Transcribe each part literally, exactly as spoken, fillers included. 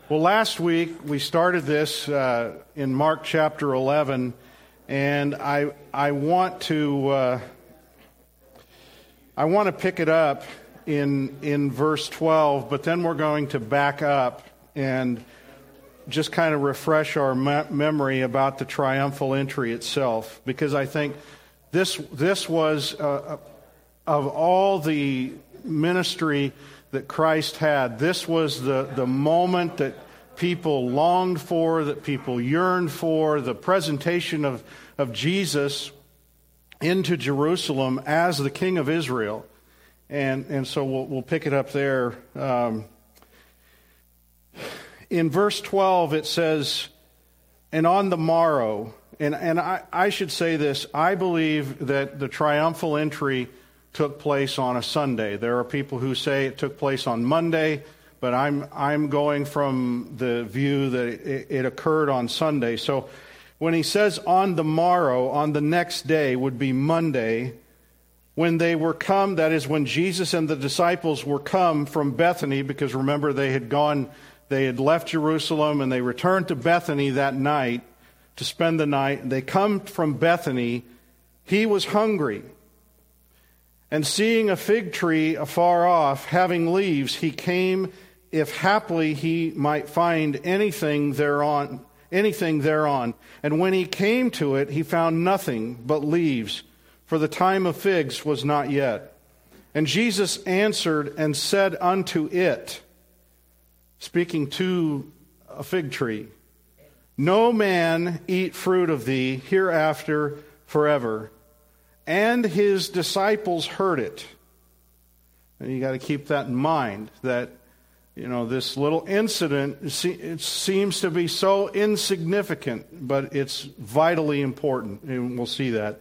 Well, last week we started this uh, in Mark chapter eleven, and I I want to uh, I want to pick it up in in verse twelve, but then we're going to back up and just kind of refresh our me- memory about the triumphal entry itself, because I think this this was uh, of all the ministry that Christ had, this was the, the moment that people longed for, that people yearned for, the presentation of, of Jesus into Jerusalem as the King of Israel. And and so we'll, we'll pick it up there. Um, in verse twelve it says, and on the morrow, and, and I, I should say this, I believe that the triumphal entry took place on a Sunday. There are people who say it took place on Monday, but I'm I'm going from the view that it, it occurred on Sunday. So when he says on the morrow, on the next day would be Monday, when they were come, that is when Jesus and the disciples were come from Bethany, because remember they had gone, they had left Jerusalem and they returned to Bethany that night to spend the night. They come from Bethany. He was hungry. And seeing a fig tree afar off, having leaves, he came, if haply he might find anything thereon, anything thereon. And when he came to it, he found nothing but leaves, for the time of figs was not yet. And Jesus answered and said unto it, speaking to a fig tree, no man eat fruit of thee hereafter forever. And his disciples heard it. And you got to keep that in mind, that, you know, this little incident, it seems to be so insignificant, but it's vitally important, and we'll see that.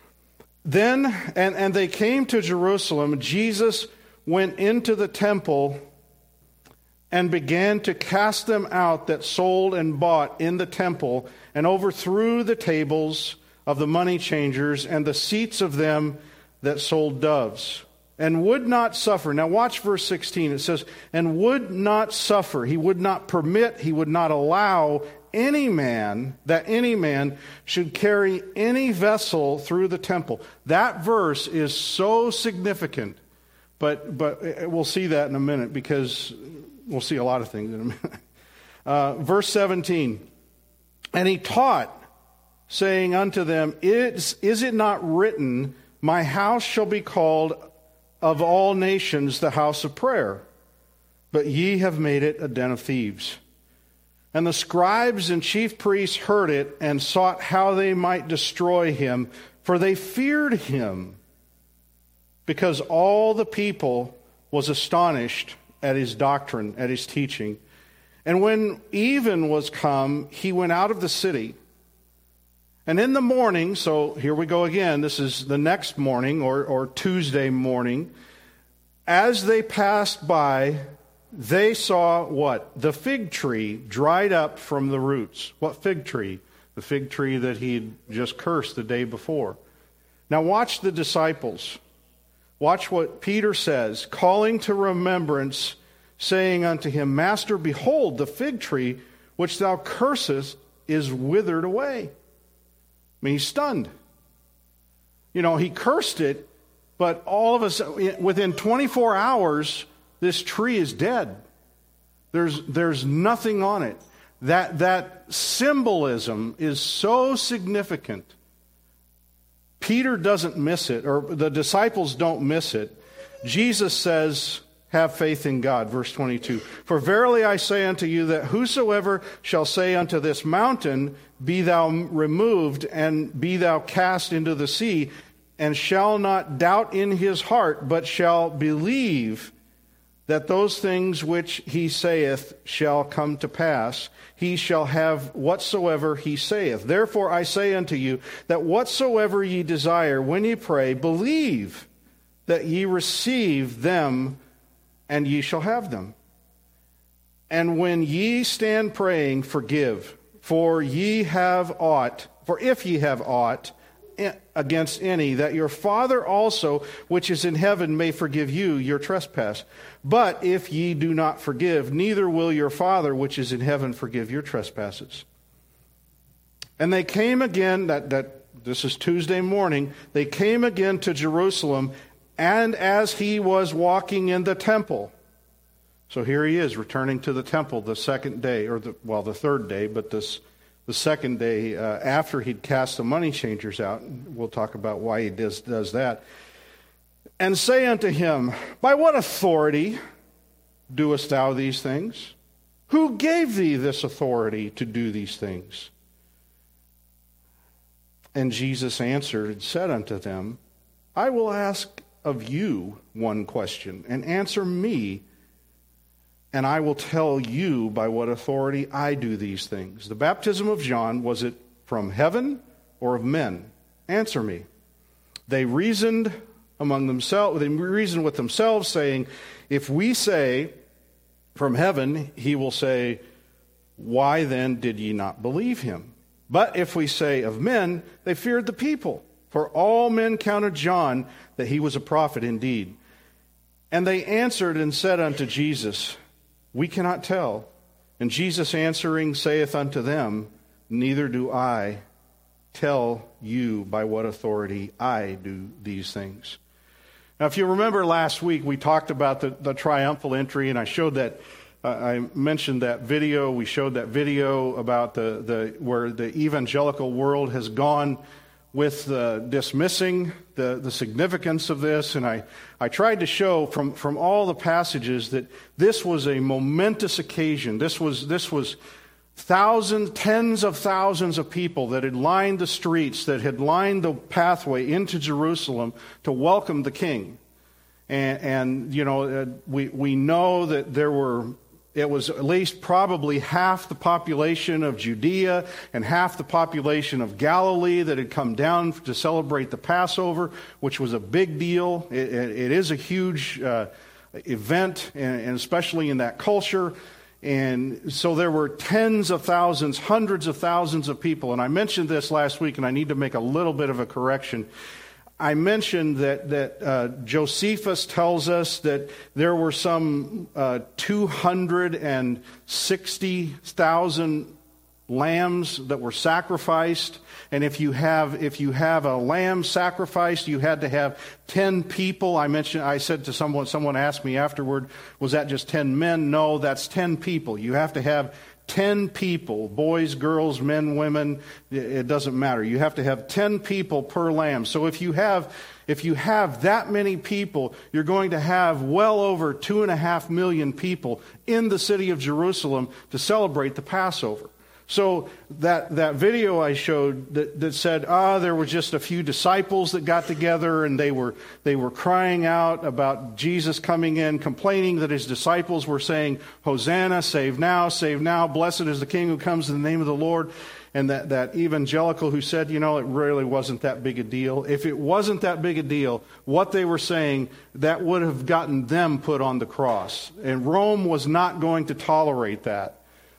Then, and, and they came to Jerusalem. Jesus went into the temple and began to cast them out that sold and bought in the temple, and overthrew the tables of the money changers and the seats of them that sold doves, and would not suffer. Now watch verse sixteen. It says, and would not suffer. He would not permit, he would not allow any man, that any man should carry any vessel through the temple. That verse is so significant, but but we'll see that in a minute, because we'll see a lot of things in a minute. Uh, verse seventeen, and he taught, saying unto them, is, is it not written, my house shall be called of all nations the house of prayer? But ye have made it a den of thieves. And the scribes and chief priests heard it, and sought how they might destroy him, for they feared him, because all the people was astonished at his doctrine, at his teaching. And when even was come, he went out of the city. And in the morning, so here we go again, this is the next morning, or, or Tuesday morning, as they passed by, they saw what? The fig tree dried up from the roots. What fig tree? The fig tree that he'd just cursed the day before. Now watch the disciples. Watch what Peter says, calling to remembrance, saying unto him, Master, behold, the fig tree which thou cursest is withered away. I mean, he's stunned. You know, he cursed it, but all of us, within twenty-four hours, this tree is dead. There's there's nothing on it. That that symbolism is so significant. Peter doesn't miss it, or the disciples don't miss it. Jesus says, have faith in God, verse twenty-two. For verily I say unto you that whosoever shall say unto this mountain, be thou removed, and be thou cast into the sea, and shall not doubt in his heart, but shall believe that those things which he saith shall come to pass, he shall have whatsoever he saith. Therefore I say unto you, that whatsoever ye desire when ye pray, believe that ye receive them, and ye shall have them. And when ye stand praying, forgive, for ye have aught, for if ye have aught against any, that your Father also, which is in heaven, may forgive you your trespass. But if ye do not forgive, neither will your Father, which is in heaven, forgive your trespasses. And they came again, that, that this is Tuesday morning, they came again to Jerusalem, and as he was walking in the temple. So here he is, returning to the temple the second day, or the, well, the third day, but this the second day uh, after he'd cast the money changers out. We'll talk about why he does, does that. And say unto him, by what authority doest thou these things? Who gave thee this authority to do these things? And Jesus answered and said unto them, I will ask of you one question, and answer me, and I will tell you by what authority I do these things. The baptism of John, was it from heaven or of men? Answer me. They reasoned among themselves, they reasoned with themselves, saying, if we say from heaven, he will say, why then did ye not believe him? But if we say of men, they feared the people, for all men counted John that he was a prophet indeed. And they answered and said unto Jesus, we cannot tell. And Jesus answering saith unto them, neither do I tell you by what authority I do these things. Now, if you remember last week, we talked about the, the triumphal entry, and I showed that, uh, I mentioned that video. We showed that video about the, the where the evangelical world has gone with uh, dismissing the, the significance of this. And I, I tried to show from, from all the passages that this was a momentous occasion. This was, this was thousands, tens of thousands of people that had lined the streets, that had lined the pathway into Jerusalem to welcome the king. And, and you know, uh, we, we know that there were... It was at least probably half the population of Judea and half the population of Galilee that had come down to celebrate the Passover, which was a big deal. It, it, it is a huge uh, event, and, and especially in that culture. And so there were tens of thousands, hundreds of thousands of people. And I mentioned this last week, and I need to make a little bit of a correction. I mentioned that, that uh, Josephus tells us that there were some uh, two hundred sixty thousand lambs that were sacrificed. And if you have if you have a lamb sacrificed, you had to have ten people. I mentioned I said to someone someone asked me afterward, was that just ten men? No, that's ten people. You have to have ten people, boys, girls, men, women, it doesn't matter. You have to have ten people per lamb. So if you have if you have that many people, you're going to have well over two and a half million people in the city of Jerusalem to celebrate the Passover. So that, that video I showed that, that said, ah, there were just a few disciples that got together and they were they were crying out about Jesus coming in, complaining that his disciples were saying, Hosanna, save now, save now, blessed is the King who comes in the name of the Lord. And that, that evangelical who said, you know, it really wasn't that big a deal. If it wasn't that big a deal, what they were saying, that would have gotten them put on the cross. And Rome was not going to tolerate that.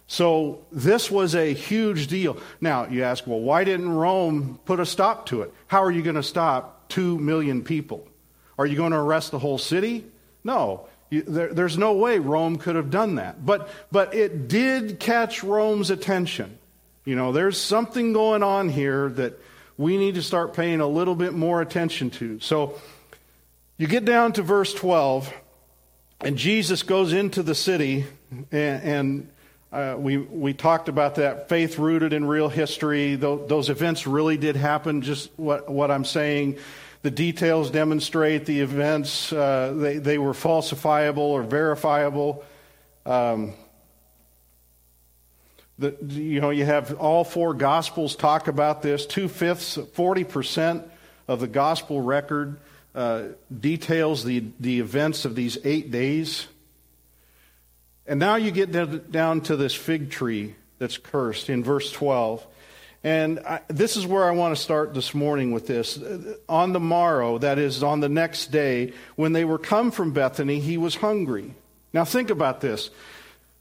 So this was a huge deal. Now, you ask, well, why didn't Rome put a stop to it? How are you going to stop two million people? Are you going to arrest the whole city? No. You, there, there's no way Rome could have done that. But, but it did catch Rome's attention. You know, there's something going on here that we need to start paying a little bit more attention to. So you get down to verse twelve, and Jesus goes into the city, and... and Uh, we we talked about that, faith rooted in real history. Th- those events really did happen, just what, what I'm saying. The details demonstrate the events. Uh, they, they were falsifiable or verifiable. Um, the, you know, you have all four Gospels talk about this. Two-fifths, forty percent of the Gospel record uh, details the, the events of these eight days. And now you get down to this fig tree that's cursed in verse twelve. And I, this is where I want to start this morning with this. On the morrow, that is on the next day, when they were come from Bethany, he was hungry. Now think about this.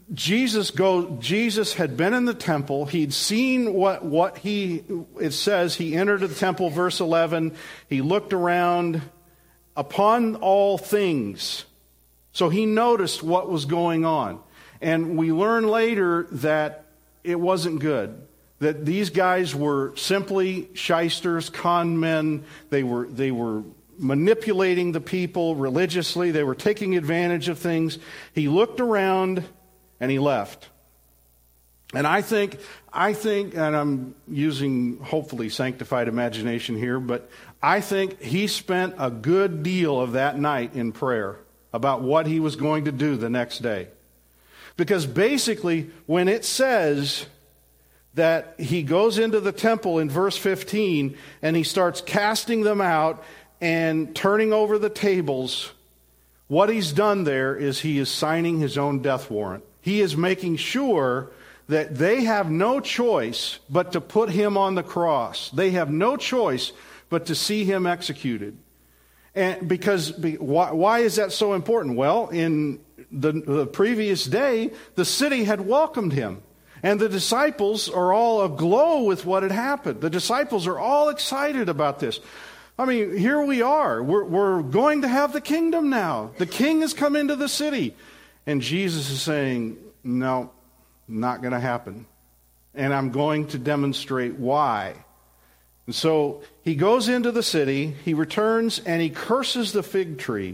Jesus go. Jesus had been in the temple. He'd seen what what he. It says he entered the temple. Verse eleven. He looked around upon all things, so he noticed what was going on. And we learn later that it wasn't good. That these guys were simply shysters, con men. They were they were manipulating the people religiously. They were taking advantage of things. He looked around. And he left. And I think, I think, and I'm using hopefully sanctified imagination here, but I think he spent a good deal of that night in prayer about what he was going to do the next day. Because basically, when it says that he goes into the temple in verse fifteen and he starts casting them out and turning over the tables, what he's done there is he is signing his own death warrant. He is making sure that they have no choice but to put him on the cross. They have no choice but to see him executed. And because why, why is that so important? Well, in the, the previous day, the city had welcomed him. And the disciples are all aglow with what had happened. The disciples are all excited about this. I mean, here we are. We're, we're going to have the kingdom now. The king has come into the city. And Jesus is saying, no, not going to happen. And I'm going to demonstrate why. And so he goes into the city, he returns, and he curses the fig tree.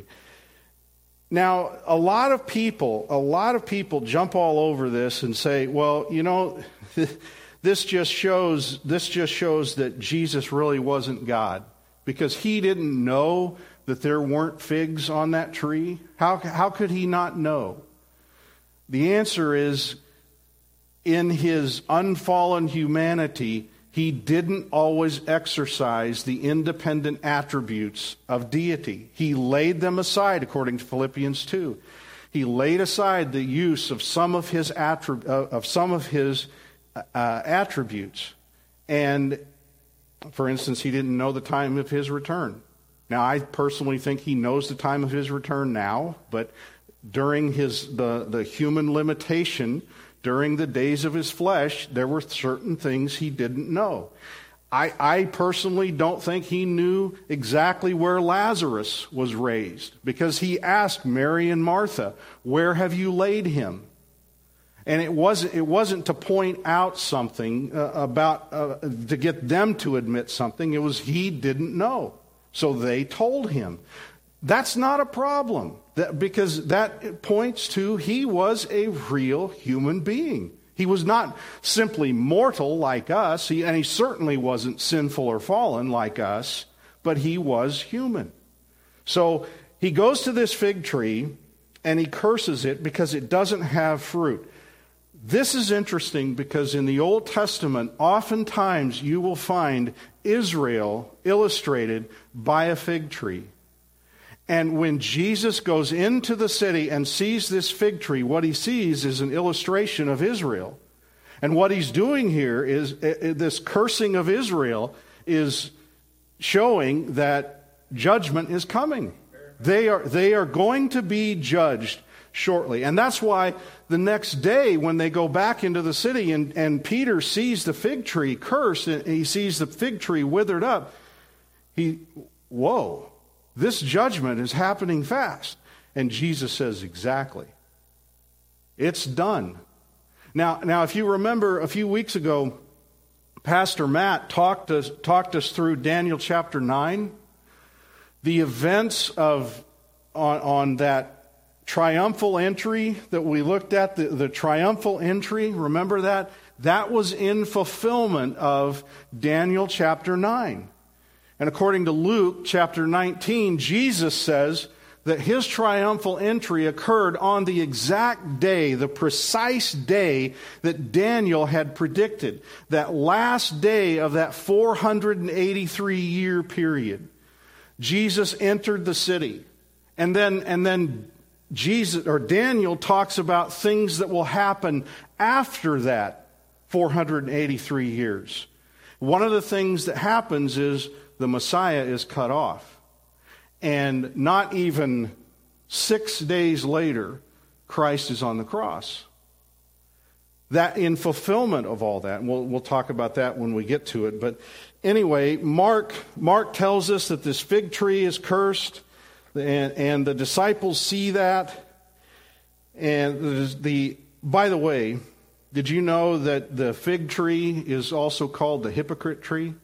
Now, a lot of people, a lot of people jump all over this and say, well, you know, this just shows, this just shows that Jesus really wasn't God. Because he didn't know that there weren't figs on that tree. How, how could he not know? The answer is, in his unfallen humanity, he didn't always exercise the independent attributes of deity. He laid them aside, according to Philippians two. He laid aside the use of some of his attrib- of some of his uh, attributes. And, for instance, he didn't know the time of his return. Now, I personally think he knows the time of his return now, but during his the, the human limitation, during the days of his flesh, there were certain things he didn't know. I, I personally don't think he knew exactly where Lazarus was raised, because he asked Mary and Martha, "Where have you laid him?" And it wasn't it wasn't to point out something uh, about uh, to get them to admit something. It was he didn't know, so they told him. That's not a problem, that, because that points to he was a real human being. He was not simply mortal like us, he, and he certainly wasn't sinful or fallen like us, but he was human. So he goes to this fig tree and he curses it because it doesn't have fruit. This is interesting because in the Old Testament, oftentimes you will find Israel illustrated by a fig tree. And when Jesus goes into the city and sees this fig tree, what he sees is an illustration of Israel. And what he's doing here is uh, this cursing of Israel is showing that judgment is coming. They are, they are going to be judged shortly. And that's why the next day when they go back into the city and, and Peter sees the fig tree cursed and he sees the fig tree withered up, he, whoa. This judgment is happening fast. And Jesus says, exactly. It's done. Now, now, if you remember a few weeks ago, Pastor Matt talked us, talked us through Daniel chapter nine. The events of on, on that triumphal entry that we looked at, the, the triumphal entry, remember that? That was in fulfillment of Daniel chapter nine. And according to Luke chapter nineteen, Jesus says that his triumphal entry occurred on the exact day, the precise day that Daniel had predicted, that last day of that four hundred eighty-three year period. Jesus entered the city. And then, and then Jesus or Daniel talks about things that will happen after that four hundred eighty-three years. One of the things that happens is the Messiah is cut off. And not even six days later, Christ is on the cross. that in fulfillment of all that, and we'll, we'll talk about that when we get to it. But anyway, Mark, Mark tells us that this fig tree is cursed, and, and the disciples see that. And the, the by the way, did you know that the fig tree is also called the hypocrite tree?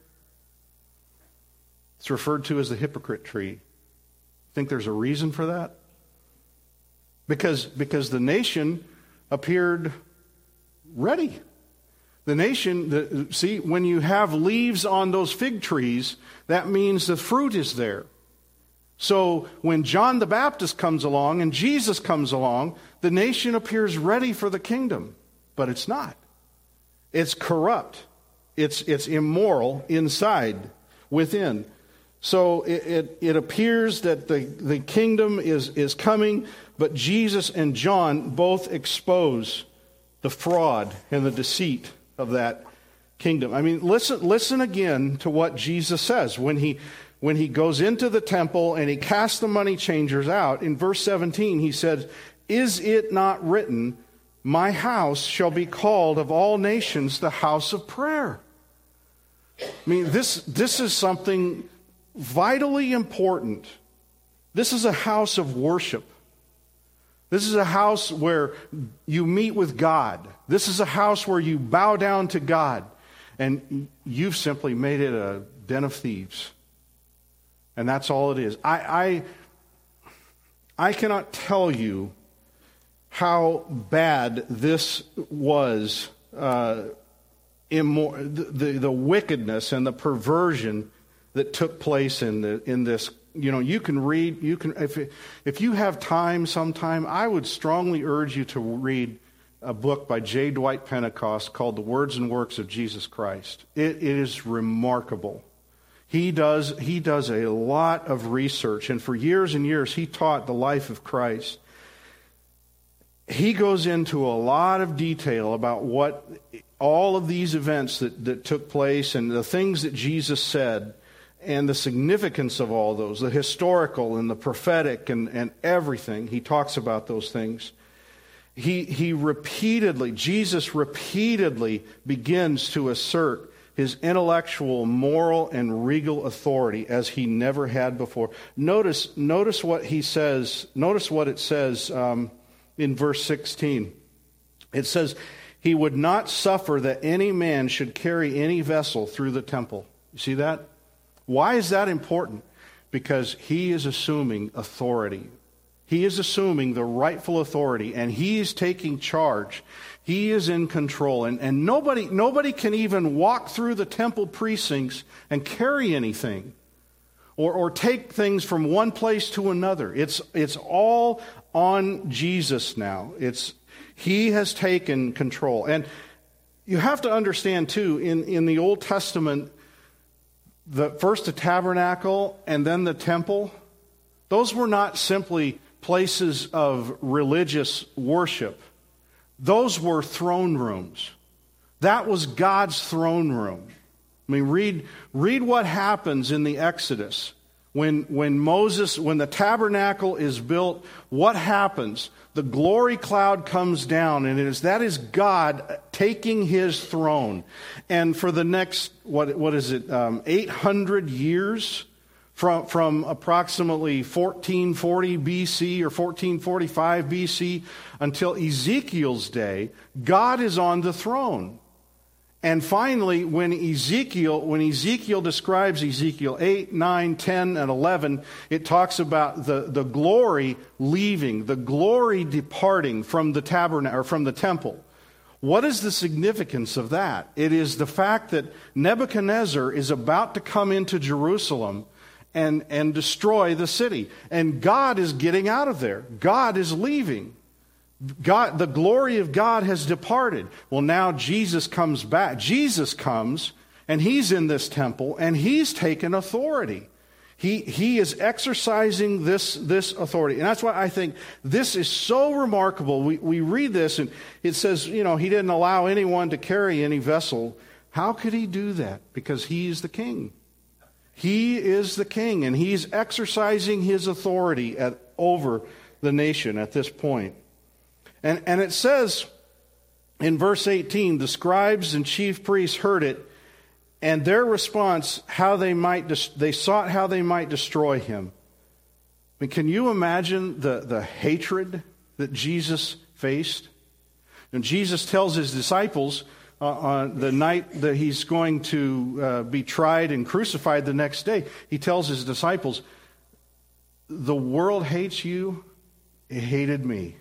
It's referred to as the hypocrite tree. Think there's a reason for that? Because, because the nation appeared ready. The nation, the, see, when you have leaves on those fig trees, that means the fruit is there. So when John the Baptist comes along and Jesus comes along, the nation appears ready for the kingdom. But it's not. It's corrupt. It's, it's immoral inside, within. So it, it, it appears that the, the kingdom is, is coming, but Jesus and John both expose the fraud and the deceit of that kingdom. I mean, listen, listen again to what Jesus says when he, when he goes into the temple and he casts the money changers out. In verse seventeen, he says, "Is it not written, my house shall be called of all nations the house of prayer?" I mean, this, this is something vitally important. This is a house of worship. This is a house where you meet with God. This is a house where you bow down to God. And you've simply made it a den of thieves. And that's all it is. I, I, I cannot tell you how bad this was, uh, immor- the, the, the wickedness and the perversion that took place in the in this. You know, you can read, you can if if you have time sometime, I would strongly urge you to read a book by J. Dwight Pentecost called The Words and Works of Jesus Christ. It, it is remarkable. He does he does a lot of research, and for years and years he taught the life of Christ. He goes into a lot of detail about what all of these events that, that took place and the things that Jesus said, and the significance of all those, the historical and the prophetic and, and everything. He talks about those things. He, he repeatedly, Jesus repeatedly begins to assert his intellectual, moral, and regal authority as he never had before. Notice, notice what he says, notice what it says um, in verse sixteen. It says, "He would not suffer that any man should carry any vessel through the temple." You see that? Why is that important? Because he is assuming authority. He is assuming the rightful authority, and he is taking charge. He is in control, and, and nobody, nobody can even walk through the temple precincts and carry anything or, or take things from one place to another. It's, it's all on Jesus now. It's, he has taken control. And you have to understand, too, in, in the Old Testament, the first the tabernacle and then the temple, those were not simply places of religious worship. Those were throne rooms. That was God's throne room. I mean, read read what happens in the Exodus. When when Moses, when the tabernacle is built, what happens? The glory cloud comes down, and it is that is God taking his throne. And for the next, what what is it, um, eight hundred years, from, from approximately fourteen forty B C or fourteen forty-five B C until Ezekiel's day, God is on the throne. And finally, when Ezekiel, when Ezekiel describes Ezekiel eight, nine, ten, and eleven, it talks about the, the glory leaving, the glory departing from the tabernacle or from the temple. What is the significance of that? It is the fact that Nebuchadnezzar is about to come into Jerusalem and, and destroy the city. And God is getting out of there. God is leaving. God, the glory of God has departed. Well, now Jesus comes back. Jesus comes, and he's in this temple, and he's taken authority. He, he is exercising this, this authority. And that's why I think this is so remarkable. We, we read this, and it says, you know, he didn't allow anyone to carry any vessel. How could he do that? Because he is the king. He is the king, and he's exercising his authority at, over the nation at this point. And, and it says in verse eighteen, the scribes and chief priests heard it, and their response, how they might, they sought how they might destroy him. I mean, can you imagine the, the hatred that Jesus faced? And Jesus tells his disciples uh, on the night that he's going to uh, be tried and crucified the next day, he tells his disciples, the world hates you, it hated me.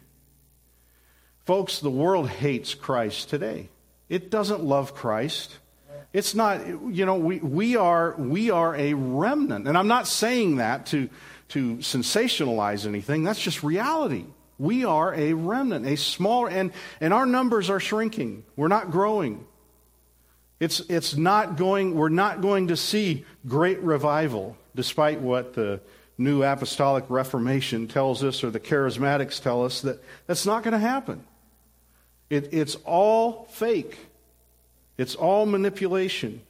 Folks, the world hates Christ today. It doesn't love Christ. It's not, you know, we, we are we are a remnant. And I'm not saying that to, to sensationalize anything. That's just reality. We are a remnant, a small, and, and our numbers are shrinking. We're not growing. It's it's not going, we're not going to see great revival, despite what the New Apostolic Reformation tells us, or the Charismatics tell us, that that's not going to happen. It, it's all fake. It's all manipulation.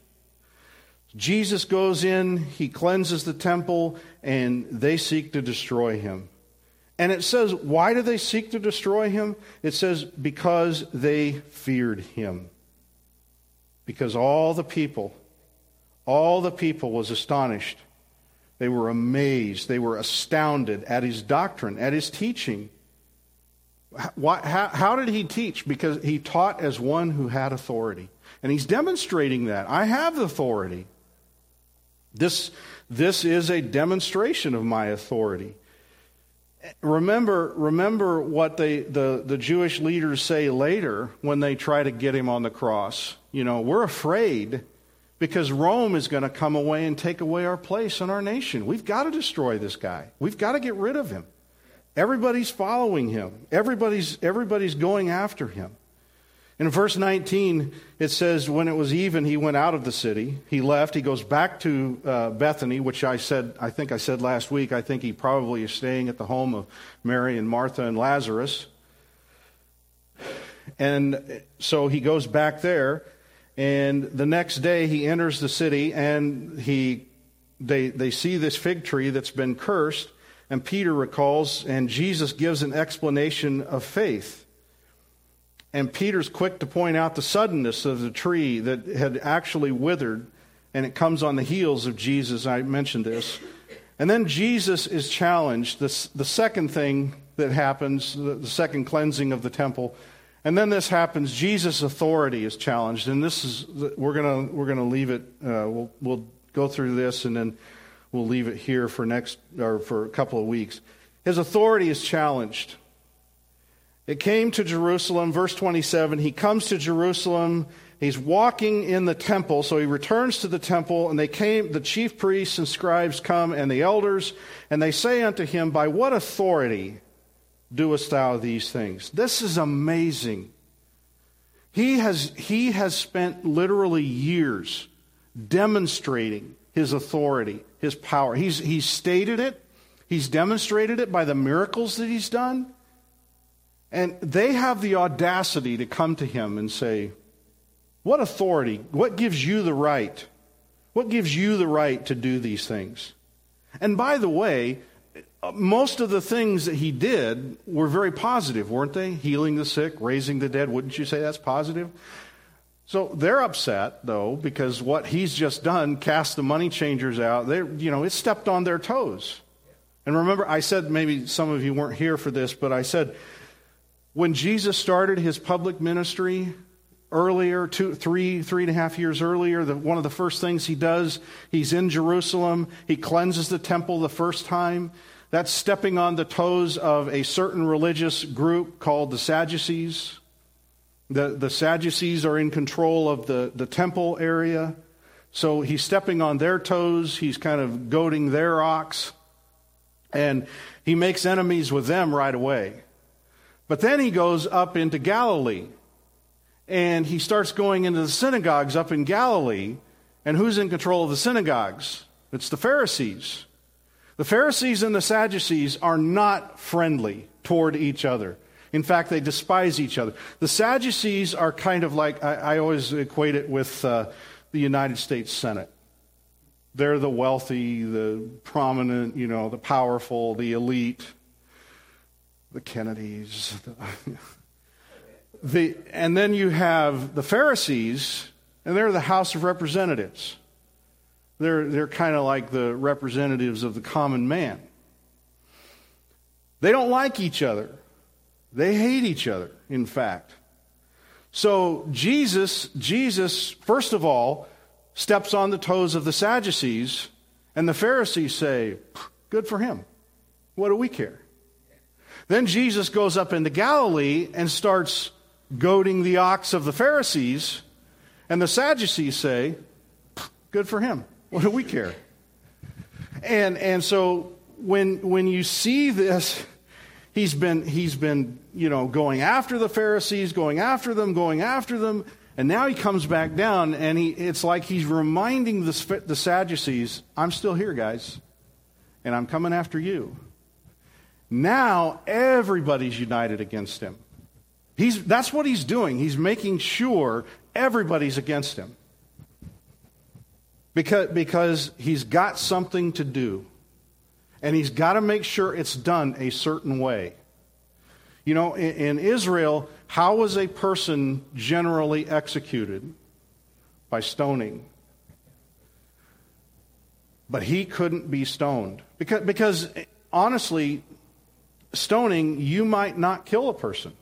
Jesus goes in, he cleanses the temple, and they seek to destroy him. And it says, why do they seek to destroy him? It says, because they feared him. Because all the people, all the people was astonished. They were amazed. They were astounded at his doctrine, at his teaching. Why, how, how did he teach? Because he taught as one who had authority. And he's demonstrating that. I have authority. This, this is a demonstration of my authority. Remember, remember what they, the, the Jewish leaders say later when they try to get him on the cross. You know, we're afraid because Rome is going to come away and take away our place in our nation. We've got to destroy this guy. We've got to get rid of him. Everybody's following him. Everybody's, everybody's going after him. In verse nineteen, it says, when it was even, he went out of the city. He left. He goes back to uh, Bethany, which I said, I think I said last week, I think he probably is staying at the home of Mary and Martha and Lazarus. And so he goes back there, and the next day he enters the city, and he they they see this fig tree that's been cursed, and Peter recalls, and Jesus gives an explanation of faith. And Peter's quick to point out the suddenness of the tree that had actually withered, and it comes on the heels of Jesus. I mentioned this. And then Jesus is challenged. This, the second thing that happens, the, the second cleansing of the temple, and then this happens. Jesus' authority is challenged, and this is we're gonna we're gonna leave it. Uh, we'll we'll go through this, and then we'll leave it here for next or for a couple of weeks. His authority is challenged. It came to Jerusalem, verse twenty-seven, he comes to Jerusalem, he's walking in the temple, so he returns to the temple, and they came, the chief priests and scribes come, and the elders, and they say unto him, by what authority doest thou these things? This is amazing. He has, he has spent literally years demonstrating his authority, his power. He's, he's stated it, he's demonstrated it by the miracles that he's done. And they have the audacity to come to him and say, what authority, what gives you the right? What gives you the right to do these things? And by the way, most of the things that he did were very positive, weren't they? Healing the sick, raising the dead. Wouldn't you say that's positive? So they're upset, though, because what he's just done, cast the money changers out, they, you know, it stepped on their toes. And remember, I said, maybe some of you weren't here for this, but I said, when Jesus started his public ministry earlier, two, three, three and a half years earlier, the, one of the first things he does, he's in Jerusalem. He cleanses the temple the first time. That's stepping on the toes of a certain religious group called the Sadducees. The, the Sadducees are in control of the, the temple area. So he's stepping on their toes. He's kind of goading their ox. And he makes enemies with them right away. But then he goes up into Galilee, and he starts going into the synagogues up in Galilee. And who's in control of the synagogues? It's the Pharisees. The Pharisees and the Sadducees are not friendly toward each other. In fact, they despise each other. The Sadducees are kind of like, I, I always equate it with uh, the United States Senate. They're the wealthy, the prominent, you know, the powerful, the elite. The Kennedys. the and then you have the Pharisees, and they're the House of Representatives. They're they're kind of like the representatives of the common man. They don't like each other. They hate each other, in fact. So Jesus, Jesus, first of all, steps on the toes of the Sadducees, and the Pharisees say, good for him. What do we care? Then Jesus goes up into Galilee and starts goading the ox of the Pharisees, and the Sadducees say, good for him. What do we care? And and so when when you see this, he's been he's been, you know, going after the Pharisees, going after them, going after them, and now he comes back down, and he it's like he's reminding the the Sadducees, I'm still here, guys, and I'm coming after you. Now everybody's united against him. He's that's what he's doing. He's making sure everybody's against him. Because, because he's got something to do. And he's got to make sure it's done a certain way. You know, in, in Israel, how was a person generally executed? By stoning. But he couldn't be stoned. Because, because honestly, stoning, you might not kill a person.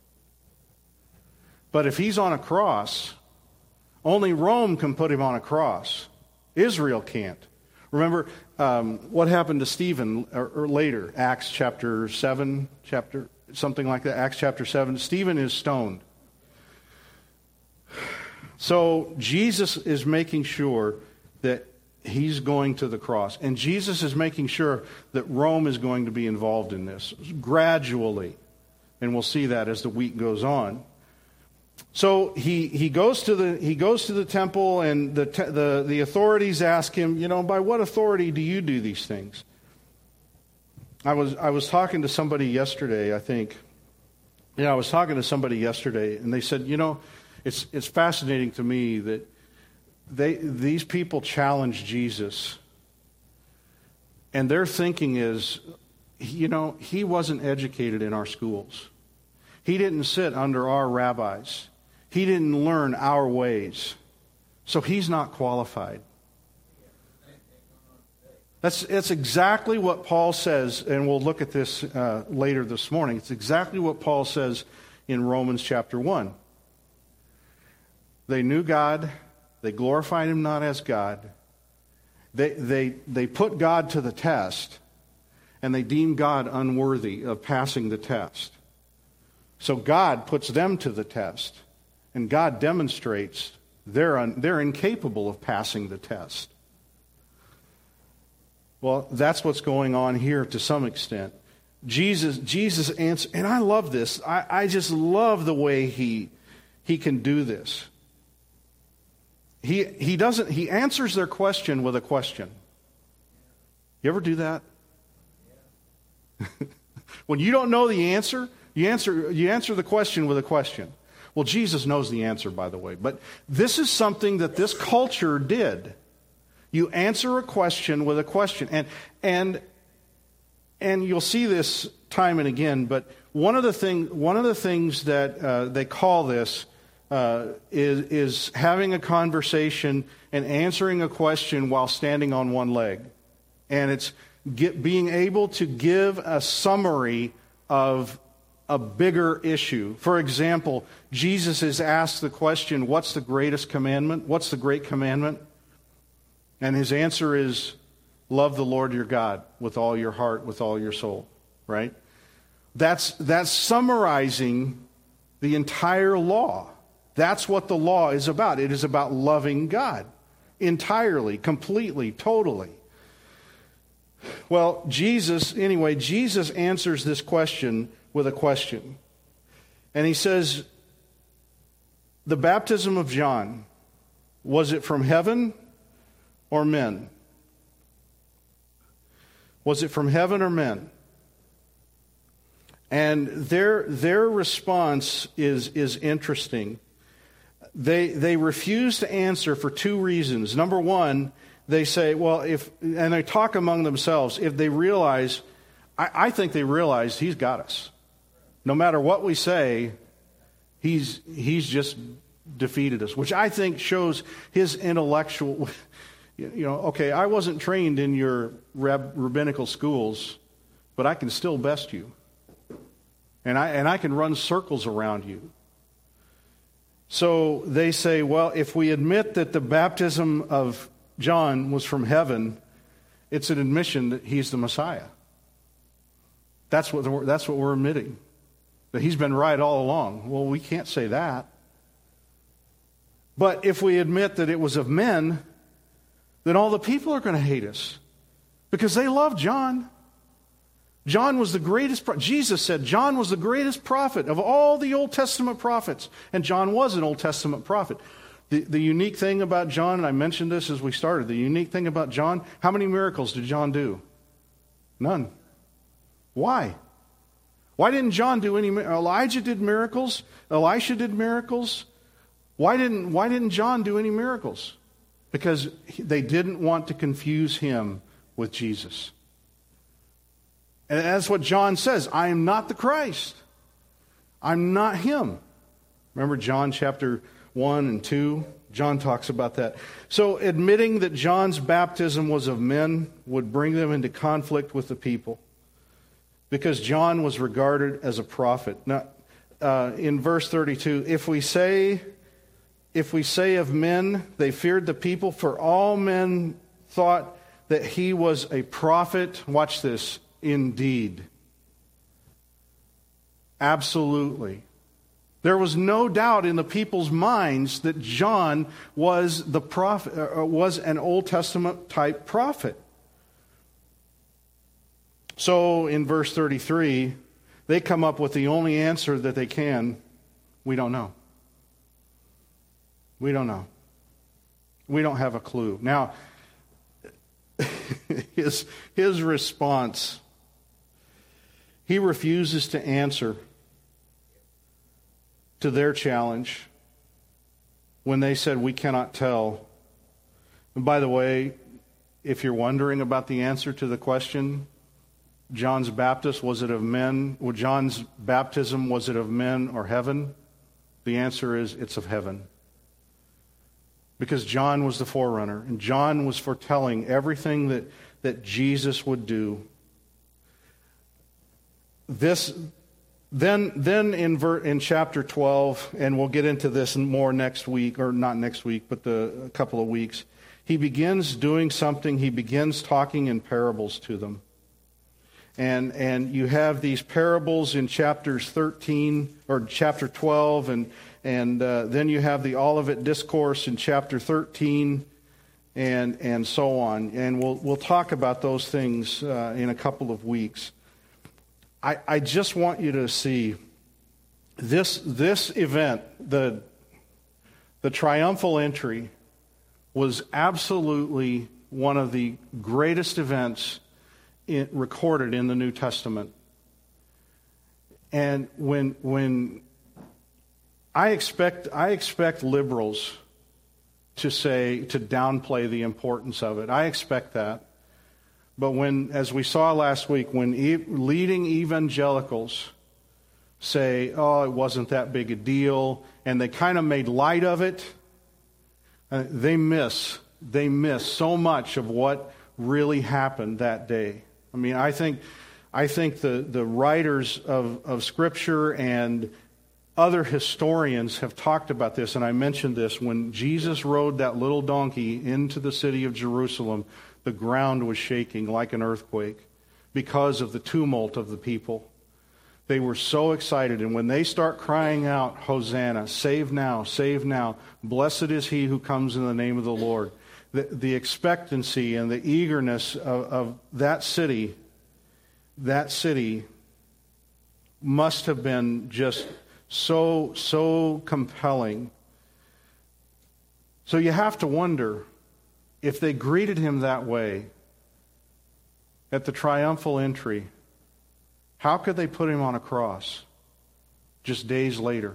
But if he's on a cross, only Rome can put him on a cross. Israel can't. Remember um, what happened to Stephen or, or later, Acts chapter seven, chapter something like that. Acts chapter seven. Stephen is stoned. So Jesus is making sure that he's going to the cross, and Jesus is making sure that Rome is going to be involved in this gradually, and we'll see that as the week goes on. So he, he goes to the he goes to the temple, and the, te- the the authorities ask him, you know, by what authority do you do these things? I was I was talking to somebody yesterday, I think. Yeah, I was talking to somebody yesterday, and they said, you know, it's it's fascinating to me that they these people challenge Jesus, and their thinking is, you know, he wasn't educated in our schools. He didn't sit under our rabbis. He didn't learn our ways. So he's not qualified. That's, that's exactly what Paul says, and we'll look at this uh, later this morning. It's exactly what Paul says in Romans chapter one. They knew God. They glorified him not as God. They, they, they put God to the test, and they deemed God unworthy of passing the test. So God puts them to the test, and God demonstrates they're, un, they're incapable of passing the test. Well, that's what's going on here to some extent. Jesus, Jesus answers, and I love this. I, I just love the way he, he can do this. He, he doesn't, he answers their question with a question. You ever do that? When you don't know the answer, You answer, you answer the question with a question. Well, Jesus knows the answer, by the way. But this is something that this culture did. You answer a question with a question. And, and, and you'll see this time and again, but one of the, thing, one of the things that uh, they call this uh, is, is having a conversation and answering a question while standing on one leg. And it's get, being able to give a summary of a bigger issue. For example, Jesus is asked the question, what's the greatest commandment? What's the great commandment? And his answer is, love the Lord your God with all your heart, with all your soul, right? That's, that's summarizing the entire law. That's what the law is about. It is about loving God entirely, completely, totally. Well, Jesus, anyway, Jesus answers this question with a question. And he says, the baptism of John, was it from heaven or men? Was it from heaven or men? And their their response is is interesting. They they refuse to answer for two reasons. Number one, they say, well, if and they talk among themselves, if they realize, I, I think they realize he's got us. No matter what we say, He's, he's just defeated us, which I think shows his intellectual, you know, okay, I wasn't trained in your rab, rabbinical schools, but I can still best you. And I, and I can run circles around you. So they say, well, if we admit that the baptism of John was from heaven, it's an admission that he's the Messiah. That's what, the, that's what we're admitting. That he's been right all along. Well, we can't say that. But if we admit that it was of men, then all the people are going to hate us. Because they love John. John was the greatest, Jesus said John was the greatest prophet of all the Old Testament prophets. And John was an Old Testament prophet. The, the unique thing about John, and I mentioned this as we started, the unique thing about John, how many miracles did John do? None. Why? Why didn't John do any? Elijah did miracles. Elisha did miracles. Why didn't, why didn't John do any miracles? Because they didn't want to confuse him with Jesus. And that's what John says. I am not the Christ. I'm not him. Remember John chapter one and two? John talks about that. So admitting that John's baptism was of men would bring them into conflict with the people. Because John was regarded as a prophet. Now, uh, in verse thirty-two, if we say, if we say of men, they feared the people, for all men thought that he was a prophet. Watch this. Indeed. Absolutely. There was no doubt in the people's minds that John was the prophet, uh, was an Old Testament type prophet. So in verse thirty-three, they come up with the only answer that they can. We don't know. We don't know. We don't have a clue. Now, his, his response, he refuses to answer to their challenge when they said, we cannot tell. And by the way, if you're wondering about the answer to the question, John's Baptist, was it of men? Well, John's baptism, was it of men or heaven? The answer is, it's of heaven. Because John was the forerunner, and John was foretelling everything that, that Jesus would do. This, then, then in, ver, in chapter twelve, and we'll get into this more next week, or not next week, but the, a couple of weeks, he begins doing something. He begins talking in parables to them. And and you have these parables in chapters thirteen, or chapter twelve, and and uh, then you have the Olivet Discourse in chapter thirteen, and and so on. And we'll we'll talk about those things uh, in a couple of weeks. I, I just want you to see this this event, the the triumphal entry, was absolutely one of the greatest events in, recorded in the New Testament. And when when I expect I expect liberals to say, to downplay the importance of it. I expect that. But when, as we saw last week, when e- leading evangelicals say, oh, it wasn't that big a deal, and they kind of made light of it, uh, they miss, they miss so much of what really happened that day. I mean, I think I think the, the writers of, of Scripture and other historians have talked about this, and I mentioned this. When Jesus rode that little donkey into the city of Jerusalem, the ground was shaking like an earthquake because of the tumult of the people. They were so excited, and when they start crying out, Hosanna, save now, save now, blessed is he who comes in the name of the Lord, the, the expectancy and the eagerness of, of that city, that city must have been just so, so compelling. So you have to wonder, if they greeted him that way at the triumphal entry, how could they put him on a cross just days later?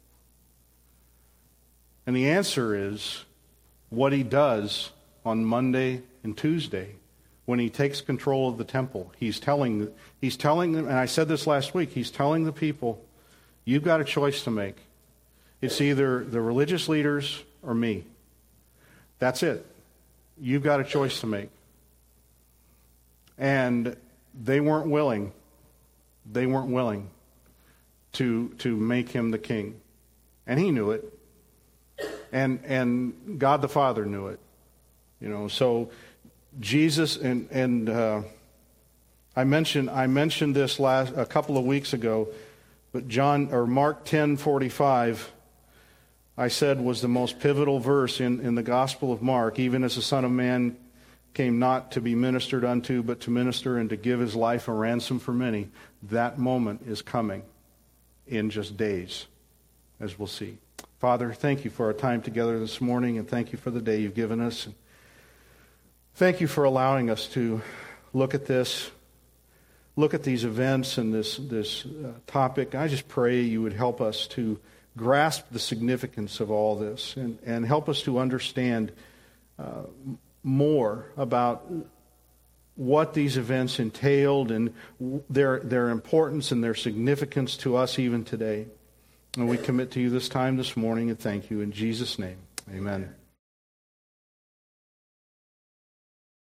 And the answer is what he does on Monday and Tuesday when he takes control of the temple. He's telling, he's telling them, and I said this last week, he's telling the people, you've got a choice to make. It's either the religious leaders or me. That's it. You've got a choice to make. And they weren't willing. They weren't willing to to make him the king. And he knew it. And and God the Father knew it. You know, so Jesus and and uh, I mentioned I mentioned this last a couple of weeks ago, but John or Mark ten forty-five, I said was the most pivotal verse in, in the Gospel of Mark. Even as the Son of Man came not to be ministered unto, but to minister and to give his life a ransom for many. That moment is coming in just days, as we'll see. Father, thank you for our time together this morning, and thank you for the day you've given us. And thank you for allowing us to look at this, look at these events and this this uh, topic. I just pray you would help us to grasp the significance of all this and, and help us to understand uh, more about what these events entailed and their their importance and their significance to us even today. And we commit to you this time this morning and thank you in Jesus' name. Amen.